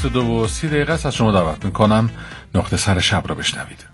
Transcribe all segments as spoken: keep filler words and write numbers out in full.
بیست و دو و سی دقیقه است. از شما دعوت میکنم نقطه سر شب را بشنوید.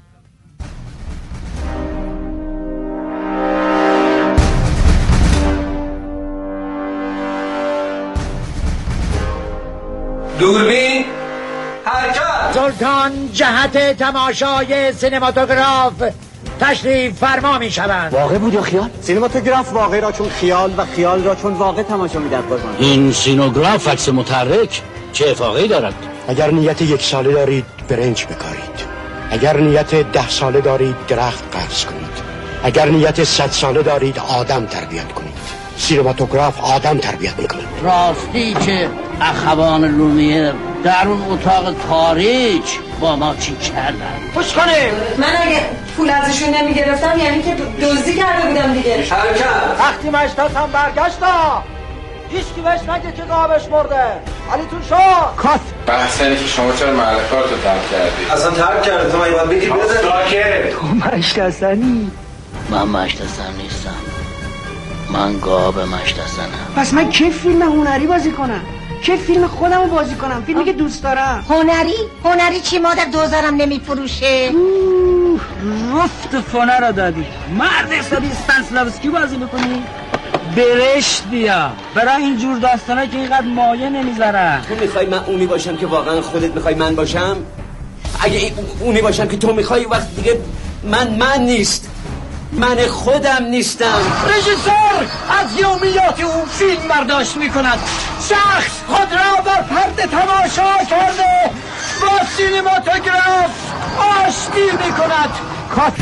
دوربین حرکت. سلطان جهت تماشای سینماتوگراف تشریف فرما می شوند. واقع بود یا خیال؟ سینماتوگراف واقع را چون خیال و خیال را چون واقع تماشا می‌دهد قربان. این سینوگراف عکس متحرک چه افاقه‌ای دارد؟ اگر نیت یک ساله دارید برنج بکارید، اگر نیت ده ساله دارید درخت قرض کنید، اگر نیت صد ساله دارید آدم تربیت کنید. سینماتوگراف آدم تربیت میکنه. راستی که اخوان لومیر در اون اتاق تاریک با ما چی کردن؟ خوش کنیم. من اگه پول ازشون نمیگرفتم یعنی که دزدی کرده بودم دیگه. حرکت. وقتی مشتاق هم برگشتا هیچ کی بهش نگه که قابش مرده. علی تو شو کات. بحث اینه که شما چرا محل کارتو ترک کردی؟ اصلا ترک کرده تو مگه باید بگی بده. ساکت. تو مشتاقنی؟ من مشتاق نیستم. من گاب مشتاقم. پس من کی فیلم هنری بازی کنم؟ چه فیلم خودمو بازی کنم؟ فیلمی که دوست دارم. هنری؟ هنری چی مادر دوزارم نمیفروشه؟ رفت فونه را دادی. مرد حسابی استانسلاوسکی بازی میکنی؟ برشت بیا. برای اینجور داستانه که اینقدر مایه نمیذارم. تو میخوای من اونی باشم که واقعا خودت میخوای من باشم؟ اگه این اونی باشم که تو میخوای وقت دیگه من من نیست. من خودم نیستم. رژیسور از یومیات او فیلم برداشت میکند. شخص خود را بر پرده تماشا کرده با سینماتوگراف آشتی میکند. کات.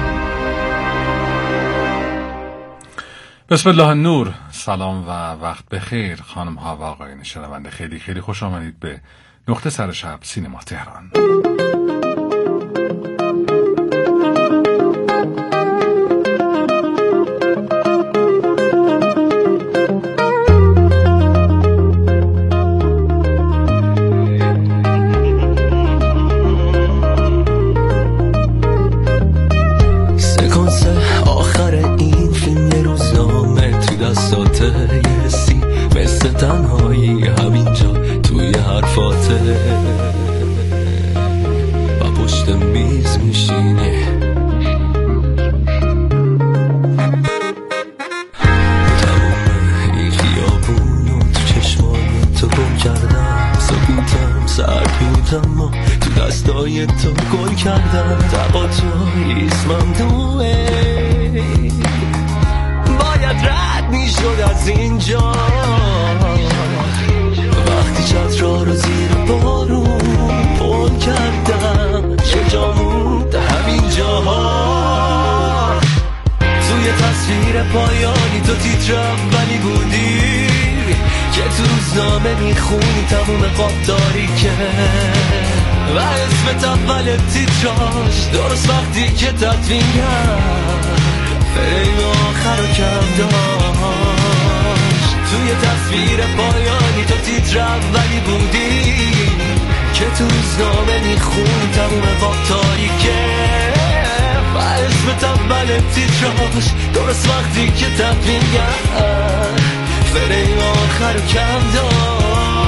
بسم الله النور. سلام و وقت بخیر خانم ها و آقایان شنونده. خیلی خیلی خوش آمدید به نقطه سر شب سینما تهران. تنهایی همینجا توی حرفاته و پشت میز میشینی. تمام این خیابونو تو چشمانو تو گم کردم. سکوتم سرد بود اما تو دستای تو گل کردم. تقاطع اسمم دوه باید رد میشد از اینجا. وقتی چترا رو زیر بارون پل کردم چه جا موند همین جاها. توی تصویر پایانی تو تیتر اولی بودی که تو روزنامه میخونی تموم قاب تاریکه و اسمت اول تیتراش درست وقتی که تدوین کرد فریم آخر رو کم داشت. توی تصویر پایانی تو تیتر اولی بودی که تو روزنامه میخونی تموم قاب تاریکه و اسمت اول تیتراش درست وقتی که تدوین کرد فریم آخر رو کم داشت.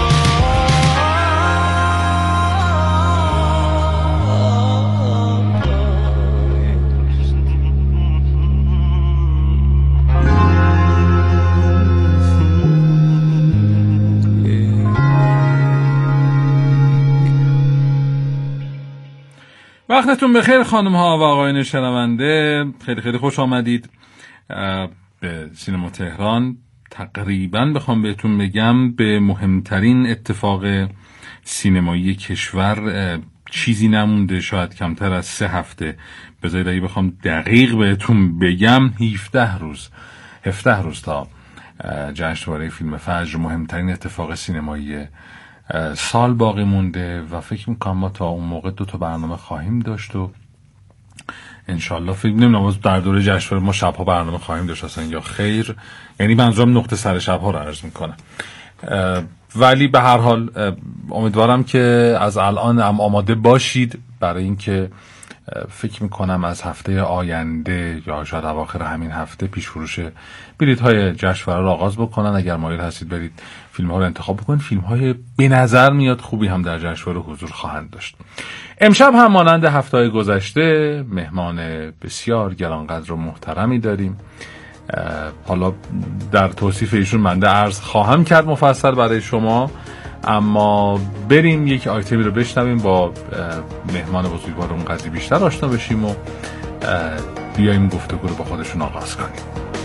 وقتتون بخیر خانم ها و آقایان شنونده. خیلی خیلی خوش آمدید به سینما تهران. تقریبا بخوام بهتون بگم به مهمترین اتفاق سینمایی کشور چیزی نمونده، شاید کمتر از سه هفته. بذارید اگه بخوام دقیق بهتون بگم هفده روز هفده روز تا جشنواره فیلم فجر، مهمترین اتفاق سینمایی سال باقی مونده و فکر میکنم ما تا اون موقع دو تا برنامه خواهیم داشت و انشالله فکر نمیدونم در دوره جشنواره ما شبها برنامه خواهیم داشت اصلا یا خیر، یعنی منظورم نقطه سر شبها رو عرض میکنم. ولی به هر حال امیدوارم که از الان هم آماده باشید برای اینکه فکر میکنم از هفته آینده یا شاید اواخر همین هفته پیش فروش بلیط های جشنواره را آغاز بکنن. اگر مایل هستید برید فیلم ها رو انتخاب بکنید. فیلم های به نظر میاد خوبی هم در جشنواره حضور خواهند داشت. امشب هم مانند هفته های گذشته مهمان بسیار گرانقدر و محترمی داریم. حالا در توصیف ایشون من عرض خواهم کرد مفصل برای شما، اما بریم یک آیتمی رو بشنویم با مهمان بزرگوار اون قضیه بیشتر آشنا بشیم و بیاییم گفتگو رو با خودشون آغاز کنیم.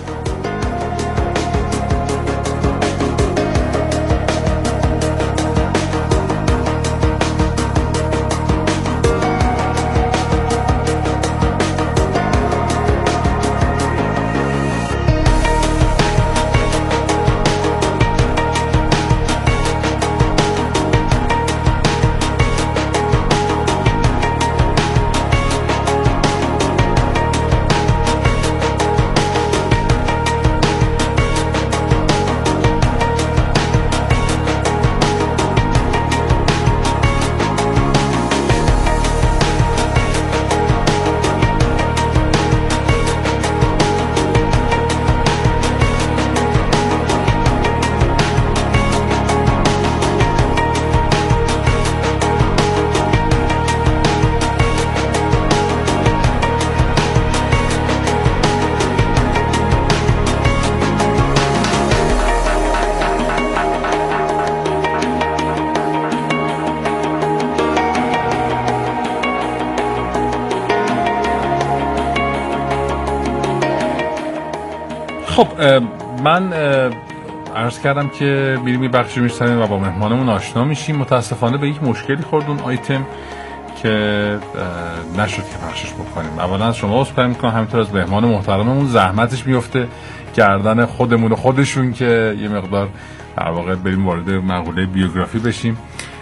خب من عرض کردم که بریم یه بخشی میشنویم و با مهمانمون آشنا میشیم. متاسفانه به یک مشکلی خورد اون آیتم که نشد که پخشش بکنیم. اولا از شما عذرخواهی میکنم، همینطور از مهمان محترممون زحمتش میفته گردن خودمون و خودشون که یه مقدار در واقع بریم وارد مقوله بیوگرافی بشیم.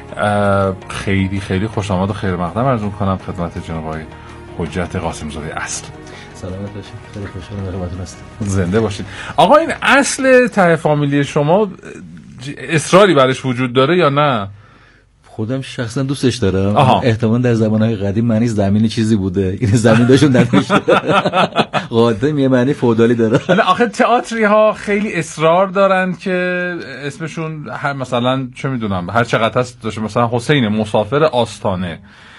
خیلی خیلی خوش آمد و خیر مقدم عرض میکنم خدمت جناب آقای حجت قاسم‌زاده اصل. سلامت باشید. خیلی خوشحالم خدمتتون هستم. زنده باشید. آقا این اصل ته فامیلی شما اصراری برش وجود داره یا نه؟ خودم شخصا دوستش دارم. آها. احتمال در زمانهای قدیم معنی زمین چیزی بوده، این زمین داشون نداشته. قاعده یه معنی فئودالی داره. نه آخه تئاتری ها خیلی اصرار دارن که اسمشون هر مثلا چه میدونم هر چقدر هست داشته، مثلا حسین مسافر آستانه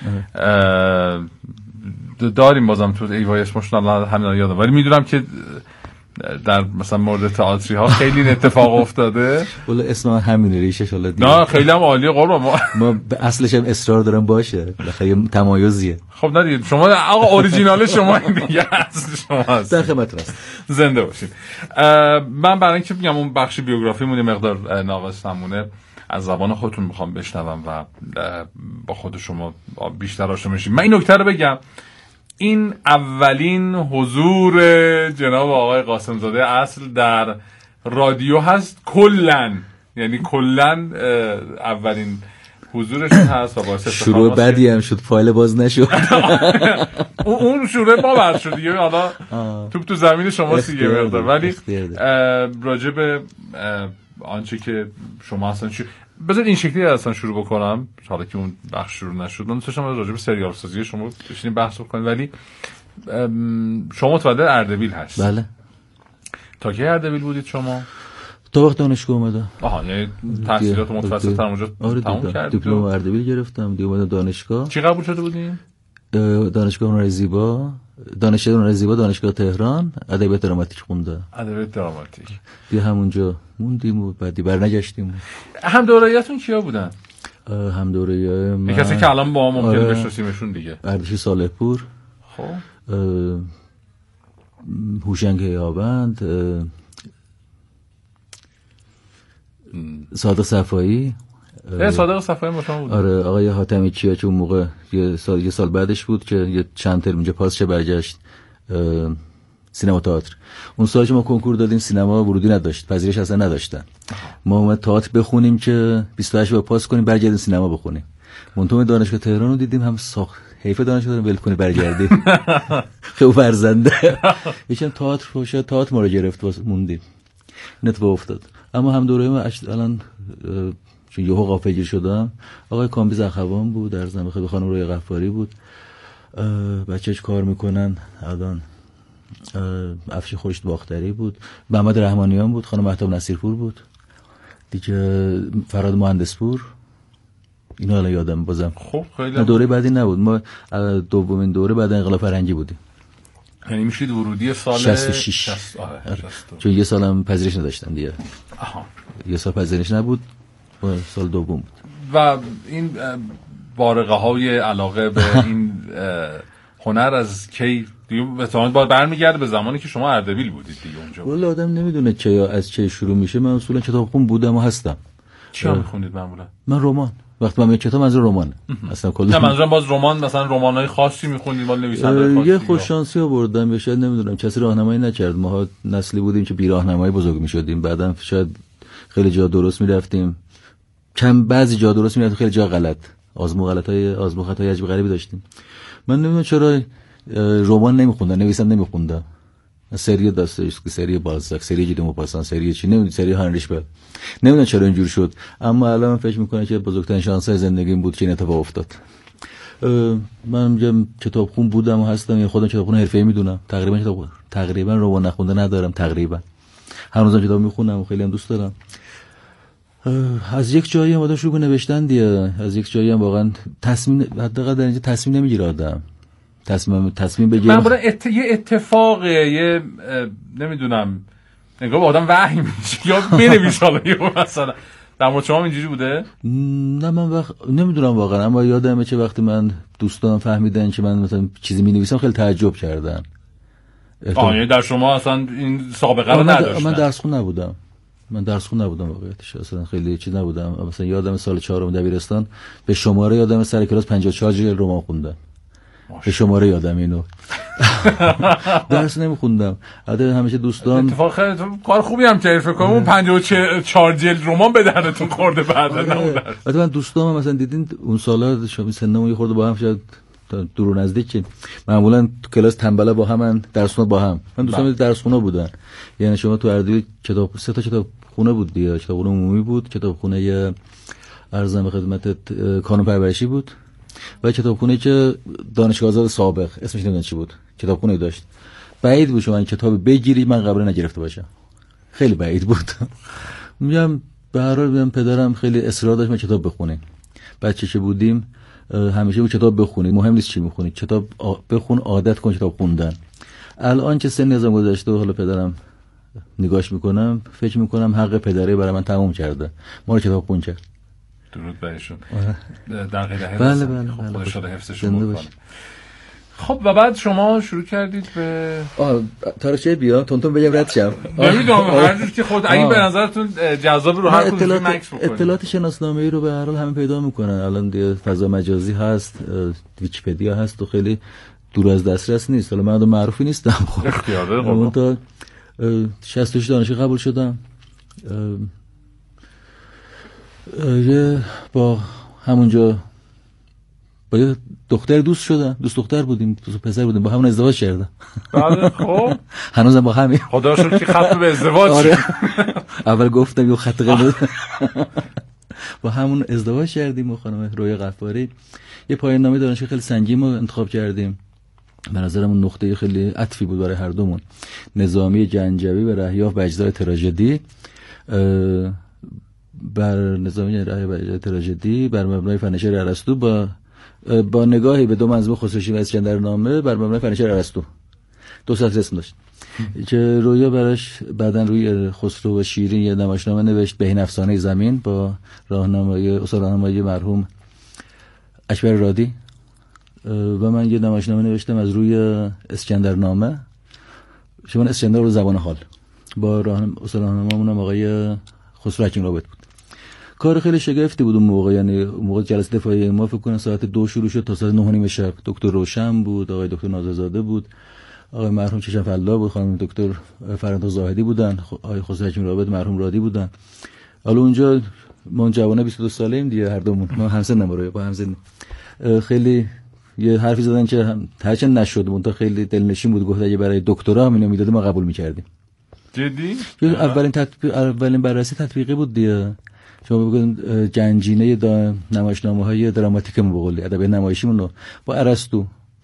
داریم، بازم تو ایوای اسمشون الان همین یادم، ولی میدونم که در مثلا مورد تئاتری ها خیلی این اتفاق افتاده. ولی اسم همینه، ریشش حالا دیگه. نه خیلی هم عالیه قربان. ما ما به اصلش هم اصرار دارم باشه، خیلی تمایزیه. خب نه دیگه شما آقا اوریجینال شما این دیگه اصل شما هست. در خدمتتون هستم. زنده باشید. من برای اینکه میگم اون بخش بیوگرافیمون یه مقدار ناقص نمونه، از زبان خودتون میخوام بشنوم و با خود شما بیشتر آشنا بشیم. من این نکته رو بگم، این اولین حضور جناب آقای قاسم‌زاده اصل در رادیو هست کلن، یعنی کلن اولین حضورشون هست و باعث شروع بدی هم شد، فایل باز نشد. اون شروع ما بعد شد دیگه، حالا توپ تو زمین شما سیگه مقدار، ولی راجع به آنچه که شما اصلا شو... بذارید این شکلی اصلا شروع بکنم، حالا که اون بخش شروع نشد. من دوستشم راجع به سریال سازی شما بشینیم بحث بکنیم، ولی شما متولد اردبیل هست. بله. تا کی اردبیل بودید شما؟ تا وقت دانشگاه اومدم. آها، یعنی تحصیلات متوسط تر اونجا تموم کردید؟ دیپلم اردبیل گرفتم، دیگه اومدم دانشگاه. چی قبول شده بودین؟ دانشگاه هنر زیبا، دانشگاه هنر زیبا، دانشگاه تهران، ادبیات دراماتیک خوندم. ادبیات دراماتیک. دیگه همونجا موندیم و بعدی برنگشتیم. هم دوره‌ایتون کیا بودن؟ هم دوره‌ای من کسی که الان با ما ممکنه آره بشناسیمشون دیگه. اردشیر صالح پور. خب. هوشنگ یابند، صادق صفایی. صادق صفایی مشام بود. آره، آقای حاتمی کیا چون موقع یه سال یه سال بعدش بود که یه چند ترم اینجا پاسش برگشت سینما تئاتر. اون سالش ما کنکور دادیم، سینما ورودی نداشت، پذیرش اصلا نداشتن. ما اومد تئاتر بخونیم که بیست و هشت با پاس کنیم برگردیم سینما بخونیم. منتها دانشگاه تهران رو دیدیم، هم ساخت حیف دانشگاه رو ول کنی برگردیم. خیلی فرزنده. یکم تئاتر فوشه تئاتر ما رو گرفت واسه موندیم. نتو افتاد. اما هم دوره ما الان چون یهو غافلگیر شدم، آقای کامبیز اخوان بود، در زمان خیلی خانم روی غفاری بود. بچه‌اش کار میکنن الان. افشین خورشید باختری بود، محمد رحمانیان بود، خانم مهتاب نصیرپور بود دیگه، فراد مهندسپور. اینا الان یادم بازم. خب خیلی دوره بعدی نبود، ما دومین دوره بعد انقلاب فرهنگی بودیم. یعنی میشید ورودی سال شصت و شش. آره. چون یه سالم پذیرش نداشتم دیگه. آها. یه سال پذیرش نبود، سال دوم بود. و این بارقه های علاقه به این هنر از کی دیگه مثلا باید برمیگرده به زمانی که شما اردبیل بودید دیگه اونجا؟ والا آدم نمیدونه چه از چه شروع میشه. من اصولا کتابخون بودم و هستم. چی میخونید معمولا؟ من رمان. وقتی من کتاب از رمان اصلا کلا نه منظورم باز رمان، مثلا رمانای خاصی میخونید ولی نویسنده خاصی؟ یه خوش شانسی آوردم یا شاید نمیدونم کسی راهنمایی نکرد. ما نسلی بودیم که بی راهنمایی بزرگ میشدیم، بعداً شاید خیلی جا درست میرفتیم، کم بعضی جا درست میرفتیم، خیلی جا غلط، آزمو غلطای آزمو خطای عجیب غریبی داشتیم. من نمیدونم چرا رمان نمیخوندم، نویسم نمیخوندم. سری داستایوفسکی، سری بالزاک، سری جی دو موپاسان، سری چی نمیدونم، سری هانریش بل. نمیدونم چرا اینجور شد، اما الان من فکر میکنم که بزرگترین شانس زندگیم بود که این اتفاق افتاد. من میگم کتابخون بودم و هستم، یعنی خودم کتابخون حرفه‌ای میدونم. تقریبا کتاب تقریبا رمان نخونده ندارم تقریبا. هنوزم کتاب میخونم و خیلی هم دوست دارم. از یک جایی هم آدم شروع به نوشتن دیگه، از یک جایی هم واقعا تصمیم حداقل در اینجا تصمیم نمیگیره آدم. تصمیم تصمیم بگیره. معمولا ات... یه اتفاق یه نمیدونم انگار با آدم وحی میشه یا بنویسه حالا یا مثلا در مورد شما اینجوری بوده؟ نه من وقت نمیدونم واقعا، اما یادمه چه وقتی من دوستان فهمیدن که من مثلا چیزی مینویسم خیلی تعجب کردن. آه یعنی در شما اصلا این سابقه رو نداشتن؟ من درس خون نبودم. من درس خون نبودم واقعیتش، اصلا خیلی چیز نبودم. مثلا یادم سال چهارم دبیرستان به شماره یادم سر کلاس پنجاه و چهار جلد رمان خوندم. به شماره یادم اینو. درس نمیخوندم. البته همیشه دوستان اتفاقا خیلی کار خوبی هم کردید، فکر کنم اون پنجاه و چهار جلد رمان به دردتون خورده بعدا نموند. البته من دوستام مثلا دیدین اون سالا شما سنمون یه خورده با هم شاید دور و نزدیک، معمولا تو کلاس تنبلا با هم، درسونه با هم. من دوستام درسخونه بودن. یعنی شما تو اردبیل کتاب سه تا کتاب خونه بود دیگه، کتابخونه عمومی بود، کتابخونه ارزم به خدمتت کانون پرورشی بود و کتابخونه که دانشگاه آزاد سابق اسمش نمیدونم چی بود، کتابخونه داشت. بعید بود شما این کتاب بگیری من قبلا نگرفته باشم، خیلی بعید بود. میگم به هر حال میگم پدرم خیلی اصرار داشت ما کتاب بخونیم. بچه که بودیم همیشه بود کتاب بخونید، مهم نیست چی میخونید، کتاب بخون، عادت کن کتاب خوندن. الان که سنی ازم گذشته و حالا پدرم نگاش میکنم فکر میکنم حق پدری برای من تموم کرده، ما رو کتاب خون کرد. درود برشون. در غیر حفظ. بله بله خب بله خدا شده حفظشون بکنه. خب و بعد شما شروع کردید به آه تاریخچه بیا تونتون بگم رد شم. نمیدونم هر جور که خود اگه به نظرتون جذاب رو هر کدوم مکس بکنید. اطلاعات شناسنامه‌ای رو به هر حال همه پیدا میکنن. الان دیگه فضا مجازی هست، ویکی‌پدیا هست و خیلی دور از دسترس نیست. حالا من معروفی نیستم. خب اختیار داره. من تا شصت و شش دانشگاه قبول شدم. یه با همونجا با یه دختر دوست شدم، دوست دختر بودیم، دوست پسر بودیم، با همون ازدواج کردم. بله خب هنوزم با همین. خدا شکر که ختم به ازدواج آره. اول گفتم یه خط قرمز. با همون ازدواج کردیم و خانم رویا غفاری. یه پایان نامه دانشگاه خیلی سنگین رو انتخاب کردیم. به نظرم اون نقطه خیلی عطفی بود برای هر دومون. نظامی جنجوی و رهیاف به اجزای تراژدی، بر نظامی رهیاف به اجزای تراژدی بر مبنای فنی‌شعر ارسطو با با نگاهی به دو منظومه خسروشیرین و اسکندرنامه بر مبنای فنی‌شعر ارسطو. دو سطر اسم داشت که رویا براش بعداً روی خسرو و شیرین یه نمایشنامه نوشت، بهین افسانه زمین، با راهنمایی استاد راهنمایی مرحوم اکبر رادی، و من یه نمایشنامه نوشتم از روی اسکندرنامه، شما اسکندر رو زبان حال، با راهنمای استاد راهنمامون آقای خسرو حکیم رابط بود. کار خیلی شگفتی بود اون موقع، یعنی موقع جلسه دفاعی ما فکر کنم ساعت دو شروع شد تا ساعت نه و نیم شب. دکتر روشن بود، آقای دکتر ناززاده بود، آقای مرحوم چشم فلا بود، خانم دکتر فرندا زاهدی بودن، آقای خسرو حکیم رابط مرحوم رادی بودن. حالا اونجا ما جوانه بیست و دو ساله ایم دیگه هر دومون، ما همسن نمره با همسن. خیلی یه حرفی زدن که هرچند نشد اون تا خیلی دلنشین بود، گفت اگه برای دکترا هم اینو میداد ما قبول می‌کردیم. جدی؟ اولین تطبیق اولین بررسی تطبیقی بود دیگه. شما بگید جنجینه دا نمایشنامه‌های دراماتیکمون به قول ادبیات نمایشیمون رو با ارسطو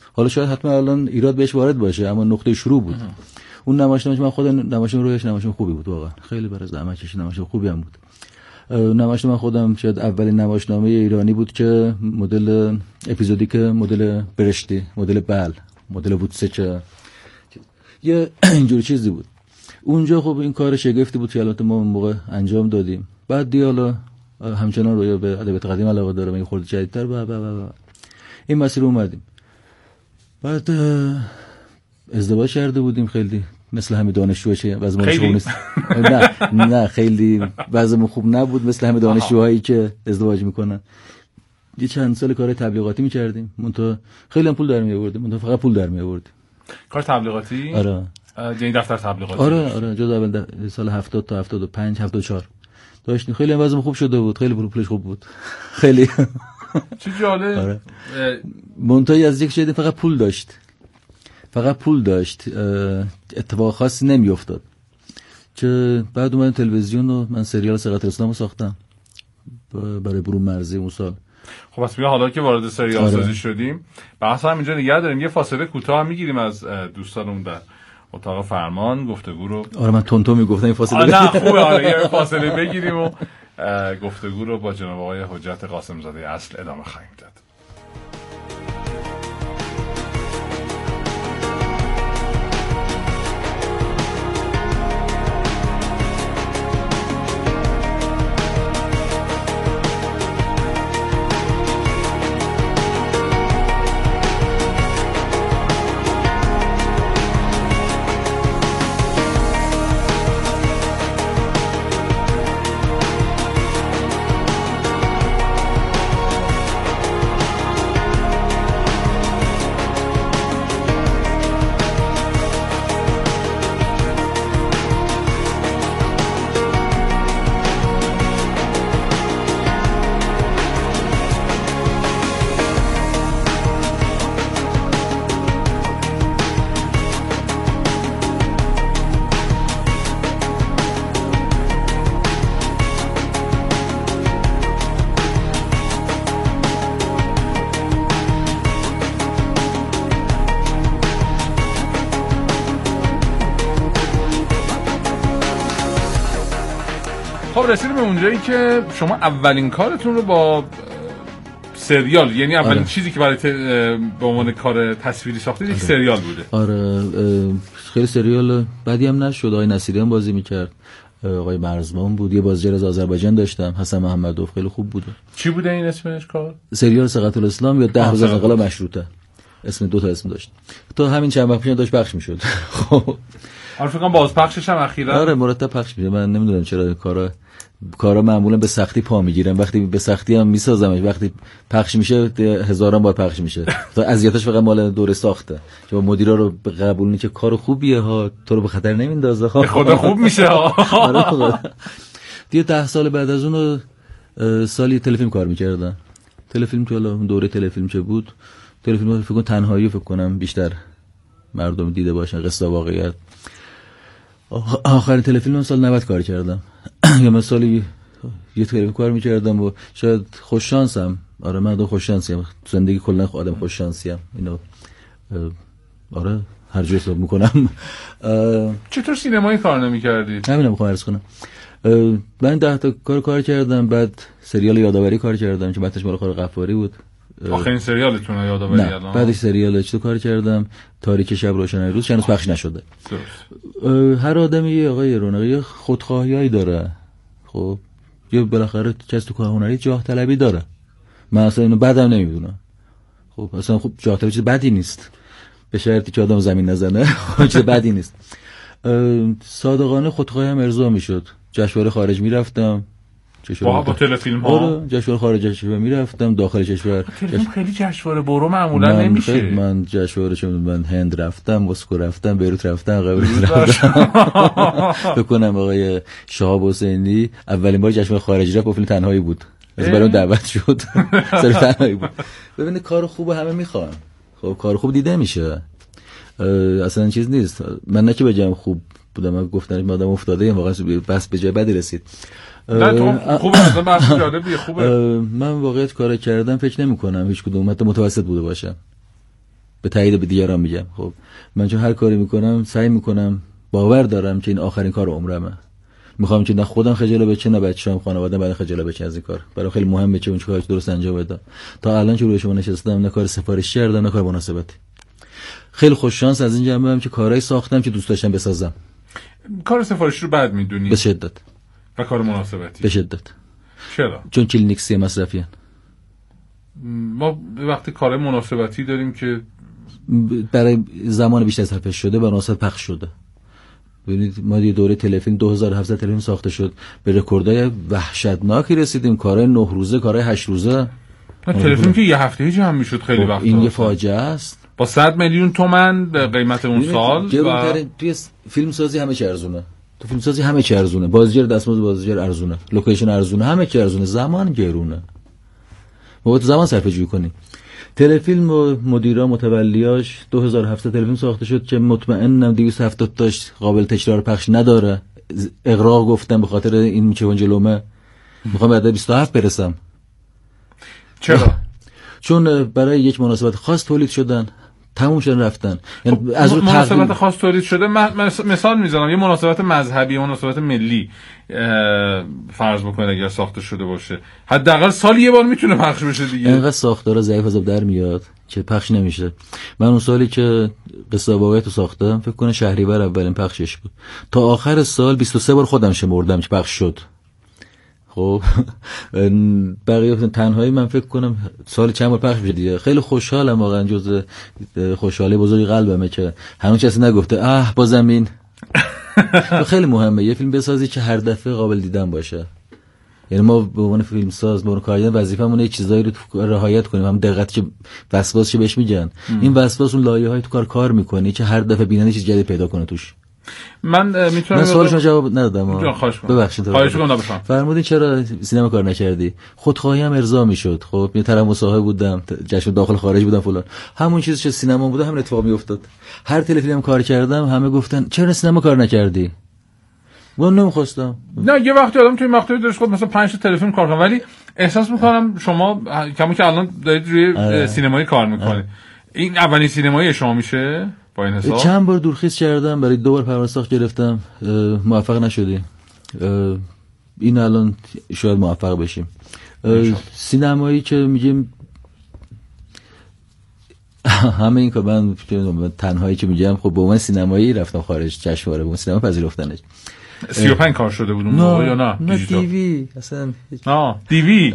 حالا شاید حتما الان ایراد بهش وارد باشه، اما نقطه شروع بود. اون نمایشنامه من خود نمایشنامه رویش نمایشنامه خوبی بود واقعا، خیلی برای زحمت کشید، نمایشنامه خوبی هم بود. نمایشنامه من خودم شاید اولین نمایشنامه ایرانی بود که مدل اپیزودیک، مدل برشتی، مدل بل، مدل وودسچ، یه اینجوری چیزی بود. اونجا خب این کار شگفتی بود که البته ما اون موقع انجام دادیم. بعد دیالا همچنان رویا به ادبیات قدیم علاقه داره، یه خورده جدیدتر و و و این مسیر اومدیم. بعد ازدواج کرده بودیم، خیلی مثل همه دانشجوها چه وضعمون خوب نیست. نه نه خیلی وضعمون خوب نبود مثل همه دانشجوهایی که ازدواج میکنن. یه چند سال کار تبلیغاتی میکردیم، منتها خیلی هم پول در می آوردیم، منتها فقط پول در می آوردیم. کار تبلیغاتی؟ آره. یعنی دفتر تبلیغاتی؟ آره آره، جز اول سال هفتاد تا هفتاد و پنج هفتاد و چهار داشتیم. خیلی هم وضعمون خوب شده بود، خیلی پولش خوب بود. خیلی چه جالب. آره. منتها از یک چیزی فقط پول داشت. فقط پول داشت، اتفاق خاصی نمیافتاد. چه بعد اومدم تلویزیون و من سریال سقط اسلامو ساختم برای برون مرزی اون سال. خب پس بیا حالا که وارد سریال آره. سازی شدیم، بحث همینجا نگه داریم، یه فاصله کوتاه میگیریم از دوستانمون در اتاق فرمان گفتگو رو. آره من تون تون میگفتم این فاصله نه خوبه، آره یه فاصله بگیریم و گفتگو رو با جناب آقای حجت قاسم زاده اصل ادامه خواهیم داد. رسیدیم به اونجایی که شما اولین کارتون رو با سریال، یعنی اولین آره. چیزی که برای ت... به عنوان کار تصویری ساختید یک آره. سریال بوده. آره خیلی سریال بعدی هم نشد. آقای نصیری هم بازی میکرد، آقای مرزبان بود، یه بازیگر از آذربایجان داشتم، حسن محمدوف، خیلی خوب بود. چی بوده این اسمش کار؟ سریال سقط الاسلام یا ده روز از انقلاب مشروطه. اسم دو تا اسم داشت. تا همین چند وقت پیش داشت پخش میشد. خب آره فکر کنم بازپخشش هم اخیراً آره مرتب پخش میشه. من نمیدونم چرا کارا کارا معمولا به سختی پا میگیرن، وقتی به سختی هم میسازمش، وقتی پخش میشه هزاران بار پخش میشه. تا اذیتش فقط مال دوره ساخته که با مدیرا رو قبول که کار خوبیه ها، تو رو به خطر نمیندازه ها، خدا خوب میشه ها. دیگه ده سال بعد از اون سالی تلفیلم کار میکردم. تلفیلم تو اون دوره تلفیلم چه بود، تلفیلم فکر کنم تنهایی فکر کنم بیشتر مردم دیده باشن، قصه واقعیت. آخرین تلفیلم سال نود کار کردم. یا مثلا یه تلفیلم کار میکردم و شاید خوش شانسم. آره من آدم خوش شانسیم، زندگی کلا آدم خوش شانسیم. اینو آره هر جور حساب میکنم. چطور سینمایی کار نمیکردید؟ همینم میخوام عرض کنم. من ده تا کار کار کردم، بعد سریال یادآوری کار کردم که بعدش مال کار غفاری بود. آخرین سریالتون یادآوری الان؟ نه بعدش سریال چطور کار کردم، تاریک شب روشنای روز، هنوز پخش نشده. هر آدمی آقای رونقی خودخواهیایی داره. خب یه بالاخره کس تو کار هنری جاه طلبی داره. من اصلا اینو بدم نمیدونم. خب اصلا خب جاه طلبی چیز بدی نیست، به شرطی که آدم زمین نزنه. چیز بدی نیست. صادقانه خودخواهی هم ارضا میشد. جشنواره خارج میرفتم، با با تلفیلم ها. آره جشنواره خارج کشور میرفتم، داخل کشور تلفیلم جش... خیلی جشنواره برو معمولا نمیشه. من جشنواره چون من هند رفتم، مسکو رفتم، بیروت رفتم، قبرس رفتم. بکنم آقای شهاب حسینی اولین بار جشنواره خارجی رفت با فیلم تنهایی بود، از برام دعوت شد. سر تنهایی بود. ببینید کار خوب همه میخوان. خب کار خوب دیده میشه، اصلا چیز نیست. من نه که بگم خوب بودم، من گفتم من آدم افتاده ام، واقعا بس به جای بدی رسید. نه تو خوبه، اصلا بحث جالبیه، خوبه. من واقعیت کار کردم فکر نمی کنم هیچ کدوم حتی متوسط بوده باشه. به تایید به دیگران میگم. خب من چون هر کاری میکنم سعی میکنم باور دارم که این آخرین کار عمرمه. میخوام که نه خودم خجالت بچم نه بچه‌ام خانواده‌ام بعد خجالت بچن از این کار. برای خیلی مهمه که اون کارو درست انجام بدم. تا الان که روی شما نشستم نه کار سفارشی کردم نه کار مناسبتی. خیلی خوش شانس از این جنبه‌ام که کارهای ساختم که دوست داشتم بسازم. کار سفارشی رو بعد میدونی؟ به شدت. و کار مناسبتی؟ به شدت. چرا؟ چون کلینیک سی مصرفیه. ما وقتی کار مناسبتی داریم که برای زمان بیشتر صرف شده و مناسب پخش شده. ببینید ما یه دوره تلفن دو هزار و هفتصد تلفن ساخته شد، به رکوردای وحشتناکی رسیدیم، کارهای نه روزه، کارهای هشت روزه. تلفن که یه هفته جمع میشد خیلی وقت. این یه فاجعه است. با صد میلیون تومان به قیمت اون سال و توی فیلم سازی همه چی ارزونه. تو فیلم سازی همه چی ارزونه. بازیگر دستمزد بازیگر ارزونه. لوکیشن ارزونه، همه چی ارزونه. زمان گرونه. ما باید زمان صرفه جویی کنیم. تلفیلم و مدیرا متولیاش دو هزار و هفتصد تلفیلم ساخته شد که مطمئنم دویست و هفتاد تاش قابل تکرار پخش نداره. اغراق گفتم به خاطر این میچون جلومه. میخوام بعد بیست و هفت برسم. چرا؟ چون برای یک مناسبت خاص تولید شدن، تموم شدن رفتن. یعنی از اون مناسبت تقدیم... خاص تولید شده. مثال میزنم، یه مناسبت مذهبی، یه مناسبت ملی فرض بکنید اگر ساخته شده باشه، حداقل سال یه بار میتونه پخش بشه دیگه. اینقدر ساختارا ضعیف از آب در میاد که پخش نمیشه. من اون سالی که قصه واقعیت رو ساختم فکر کنم شهریور اولین پخشش بود. تا آخر سال بیست و سه بار خودم شمردم که پخش شد. خب بقیه تنهایی من فکر کنم سال چند بار پخش میشه دیگه. خیلی خوشحالم واقعا، جز خوشحالی بزرگی قلبمه که هنوز کسی نگفته اه با زمین. خیلی مهمه یه فیلم بسازی که هر دفعه قابل دیدن باشه. یعنی ما به عنوان فیلم ساز، به عنوان کارگردان وظیفه‌مون یه چیزایی رو تو رعایت کنیم، هم دقتی که وسواس بهش میگن. این وسواس اون لایه‌های تو کار کار میکنی که هر دفعه بیننده چیز جدید پیدا کنه توش. من میتونم من سوالشون جواب ندادم. ببخشید. خواهش می‌کنم بفهم. فرمودین چرا سینما کار نکردی؟ خودخواهی هم ارضا میشد. خب یه طرف مصاحبه بودم، جشن داخل خارج بودم فلان. همون چیزی که سینما بوده همین اتفاق میافتاد. هر تلفیلم کار کردم همه گفتن چرا سینما کار نکردی؟ من نمیخواستم. نه یه وقتی آدم توی مقطعی داشت خود مثلا پنج تا تلفن کار کنه، ولی احساس میکنم شما کمون که الان دارید روی آره. سینمایی کار میکنید. آره. این اولین سینمایی شما میشه؟ با این حساب چند بار دورخیز کردم، برای دو بار پرواز ساخت گرفتم، موفق نشدیم. این الان شاید موفق بشیم. سینمایی که میگیم همه این که من تنهایی که میگم، خب با من سینمایی رفتم خارج جشنواره، با سینما پذیرفتنش. سی و پنج کار شده بود اون موقع یا نه؟ نه دیوی اصلا. آه دیوی.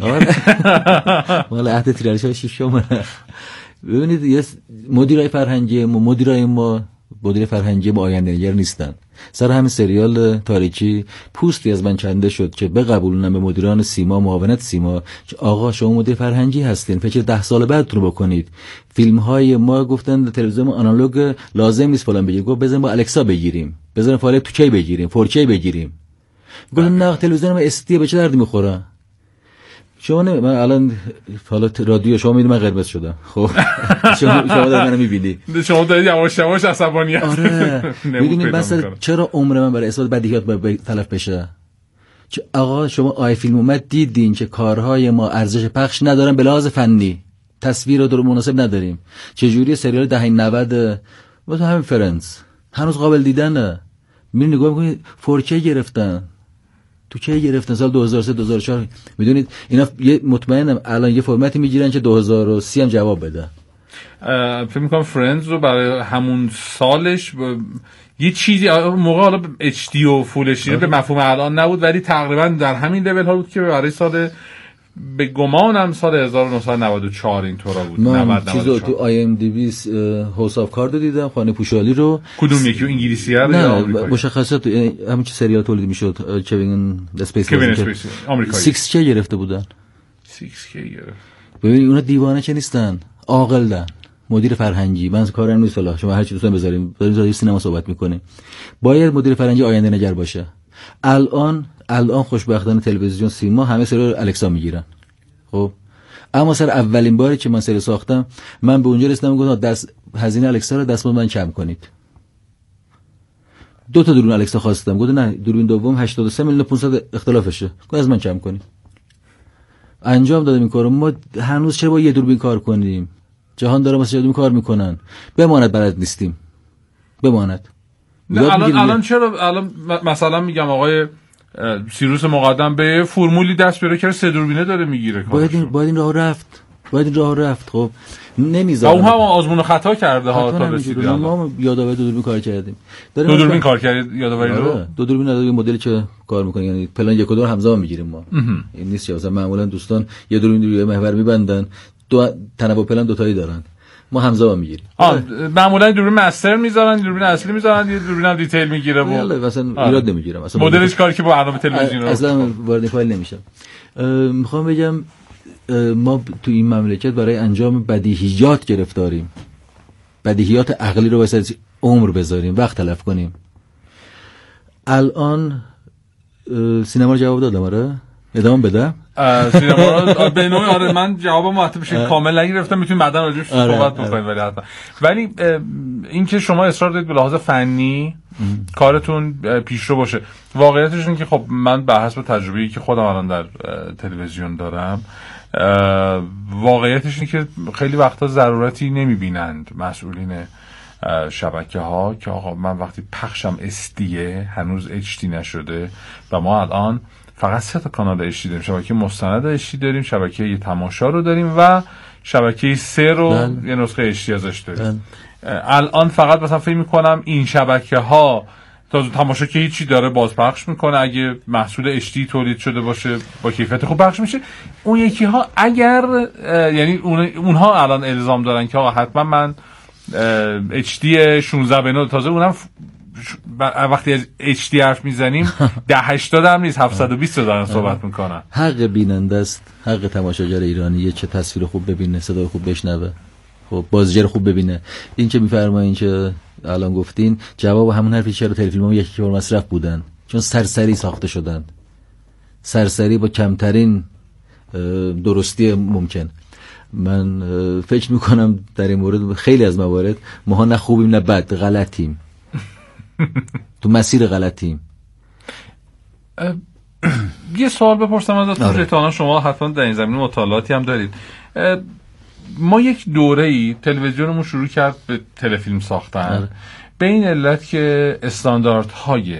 والا عهد تریلرش شیشم. ببینید یه مدیرای فرهنگی ما مدیرای ما مدیر فرهنگی ما آینده‌نگر نیستن. سر همین سریال تاریکی پوستی از من کنده شد که بقبولونم به مدیران سیما، معاونت سیما، که آقا شما مدیر فرهنگی هستین، فکر ده سال بعدتون رو بکنید. فیلم های ما گفتن تلویزیون آنالوگ لازم نیست فلان بگیر، گفت بزنیم با الکسا بگیریم، بزنیم فایل تو کی بگیریم، فور کی بگیریم. گفتم نه تلویزیون ما اس دی به چه دردی میخوره؟ شما نه من الان حالا رادیو شما میدونم من قرمز شدم. خب شما شما دارید منو میبینی، شما دارید یواش یواش عصبانی هستید. آره میدونید مثلا چرا عمر من برای اثبات بدیهیات باید تلف بشه؟ چه آقا شما آی فیلم اومد دیدین که کارهای ما ارزش پخش ندارن به لحاظ فنی، تصویر رو درست مناسب نداریم. چه جوری سریال دهه نود مثلا همین فرنس هنوز قابل دیدنه، میرین نگاه میکنید فور کی گرفتن، تو کی گرفتن سال دو هزار و سه دو هزار و چهار. میدونید اینا یه مطمئنم الان یه فرمتی میگیرن که دو هزار و سی هم جواب بده. فکر میکنم فرندز رو برای همون سالش ب... یه چیزی موقع حالا اچ دی و فول اچ دی به مفهوم الان نبود، ولی تقریبا در همین لول ها بود که برای سال به گمانم سال هزار و نهصد و نود و چهار اینطورا بود. من چیزو تو آی ام دی بی هاوس آف کارد دیدم، خانه پوشالی رو. کدوم یکی؟ انگلیسی ها یا آمریکایی؟ مشخصات همین چه سریال تولید میشد، کوین اسپیس آمریکایی. سیکس کی گرفته بودن. سیکس کی گرفت. ببین اونا دیوانه چه نیستن، عاقلن. مدیر فرهنگی من کارم نیست، حالا شما هر چی دوستان بذاریم، داریم راجع سینما صحبت میکنیم. باید مدیر فرهنگی آینده نگر باشه. الان الان خوشبختانه تلویزیون سینما همه سریال الکسا میگیرن. خب اما سر اولین باری که من سریال ساختم من به اونجا رسیدم گفتم دست هزینه الکسا رو دستمزد من کم کنید. دو تا دوربین الکسا خواستم، گفتم نه دوربین دوم هشتاد و سه میلیون و پانصد اختلافشه، گفتم از من کم کنید. انجام دادم این کارو. ما هنوز چرا با یه دوربین کار کنیم؟ جهان داره مثلا جادو کار میکنن. بماند بلد نیستیم، بماند. الان الان چرا الان مثلا میگم آقای سیروس مقدم به فرمولی دست بیاره که سه دوربینه داره میگیره. باید این باید این راه رفت. باید این راه رفت. خب نمیذاره. اون هم آزمون خطا کرده ها تا رسیدیم. ما یادآوری دو دوربین کار کردیم. دو دوربین کار کردید یادآوری رو؟ دو دوربین داره مدلی که کار میکنه، یعنی پلان یک و دو همزمان میگیریم ما. این نیست که مثلا معمولا دوستان یه دوربین روی محور میبندن، دو تنوع پلان دو تایی دارن. ما همزمان میگیریم. آ معمولا دوربین مستر میذارن، دوربین اصلی میذارن، یه دوربین هم دیتیل میگیره و مثلا ایراد نمیگیرم. مثلا مدلش کاری که با برنامه تلویزیون اصلا وارد فایل نمیشم. میخوام بگم ما تو این مملکت برای انجام بدیهیات گرفتاریم. بدیهیات عقلی رو واسه عمر بذاریم، وقت تلف کنیم. الان سینما رو جواب دادم. آره ادامه بدم. سینما رو به نوعی آره من جواب معطبش کامل نگرفتم، میتونیم بعدا راجعش صحبت بکنیم. ولی حتما ولی این که شما اصرار دارید به لحاظ فنی کارتون پیشرو باشه، واقعیتش اینه که خب من به حسب تجربه‌ای که خودم الان در تلویزیون دارم، واقعیتش اینه که خیلی وقتا ضرورتی نمیبینند مسئولین شبکه ها که آقا من وقتی پخشم استیه هنوز اچ دی نشده و ما الان فقط سه تا کانال اچ دی داریم، شبکه مستند اچ دی داریم، شبکه یه تماشا رو داریم و شبکه سه رو بل. یه نسخه اچ دی ازش داریم. الان فقط مثلا فکر می‌کنم این شبکه ها تا تماشا که هیچی داره بازپخش میکنه، اگه محصول اچ دی تولید شده باشه با کیفیت خوب پخش میشه. اون یکی ها اگر یعنی اون اونها الان الزام دارن که آقا حتما من اچ دی شانزده به نه، تازه اونم وقتی از اچ دی حرف میزنیم ده هشتاد هم نیست، هفتصد و بیست دارن صحبت میکنن. حق بیننده است، حق تماشاگر ایرانی چه تصویر خوب ببینه، صدای خوب بشنوه، خب بازیگر خوب ببینه. این که میفرمایین که الان گفتین جواب همون حرفی چرا تلفیلم‌ها یکی که مصرف بودن، چون سرسری ساخته شدن، سرسری با کمترین درستی ممکن. من فکر میکنم در این مورد خیلی از موارد ما نه خوبیم نه بد، غلطیم. تو مسیر غلطیم. یه سوال بپرسم ازتون، احتمالاً شما حتما در این زمینه مطالعاتی هم دارید. ما یک دوره‌ای تلویزیونمون شروع کرد به تلفیلم ساختن به این علت که استانداردهای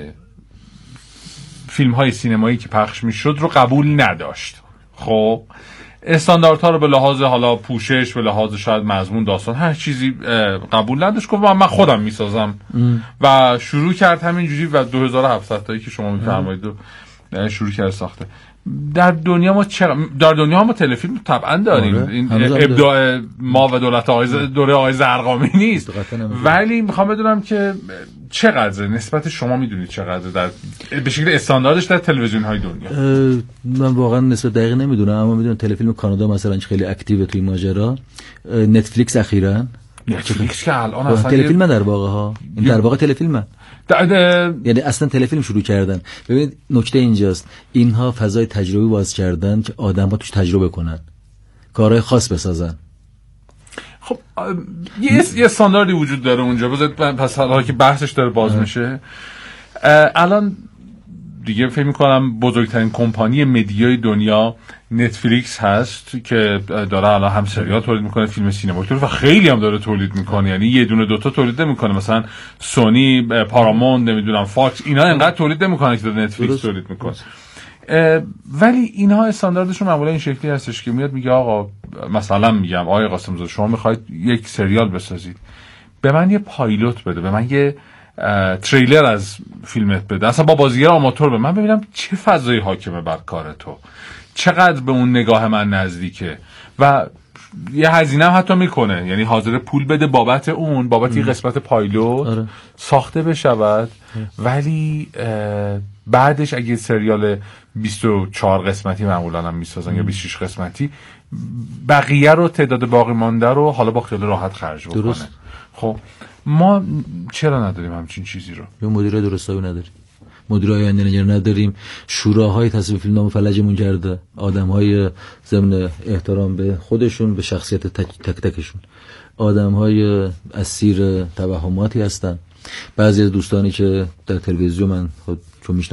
فیلم‌های سینمایی که پخش می‌شد رو قبول نداشت. خب استانداردها رو به لحاظ حالا پوشش، به لحاظ شاید مضمون، داستان، هر چیزی قبول نداشت. گفت من خودم میسازم و شروع کرد همینجوری و دو هزار و هفتصد تایی که شما میفرمایید رو شروع کرد ساخته. در دنیا ما چرا در دنیا ما تلفیلم طبعا داریم. آره. این ابداع ما و دولت آقای دوره آقای زرقامی نیست، ولی میخوام بدونم که چقدر نسبت شما میدونید چقدر در به شکل استانداردش در تلویزیون های دنیا؟ من واقعا نسبت دقیق نمیدونم، اما میدونم تلفیلم کانادا مثلا خیلی اکتیو توی ماجرا. نتفلیکس اخیراً نتفلیکس که الان اصلا تلفیلم در واقع ها این در واقع تلفیلمه، یعنی اصلا تلفیلم شروع کردن. ببینید نکته اینجاست، اینها فضای تجربی باز کردن که آدم‌ها توش تجربه کنن، کارهای خاص بسازن. خب یه یه استانداردی وجود داره اونجا. بذارید پس حالا که بحثش داره باز اه. میشه، الان دیگه فکر می‌کنم بزرگترین کمپانی مدیای دنیا نتفلیکس هست که داره الان هم سریال تولید میکنه، فیلم سینمایی و خیلی هم داره تولید میکنه. یعنی یه دونه دوتا تولید نمیکنه، مثلا سونی، پاراموند، نمیدونم فاکس، اینا انقدر تولید نمیکنه که داره نتفلیکس تولید میکنه. ولی اینها استانداردشون معمولا این شکلی هستش که میاد میگه آقا مثلا میگم آقای قاسم زاده شما میخواید یک سریال بسازید، به من یه پایلوت بده، به من یه تریلر از فیلمت بده، اصلا با بازیگر آماتور به من ببینم چه فضایی حاکمه بر کار تو، چقدر به اون نگاه من نزدیکه و یه هزینه هم حتی میکنه، یعنی حاضر پول بده بابت اون، بابت یه قسمت پایلوت آره. ساخته بشود. ولی بعدش اگه سریال بیست و چهار قسمتی معمولا هم میسازن ام. یا بیست و شش قسمتی، بقیه رو تعداد باقی مانده رو حالا با خیال راحت خرج بکنه. درست. خب ما چرا نداریم همچین چیزی رو؟ یه مدیر درستایی نداریم، مدیرای آینده نداریم، شوراهای تصویب فیلمنامه فلجمون کرده، آدم‌های ضمن احترام به خودشون، به شخصیت تک تک تکشون، آدم‌های اسیر توهماتی هستن. بعضی از دوستانی که در تلویزیون من خود چون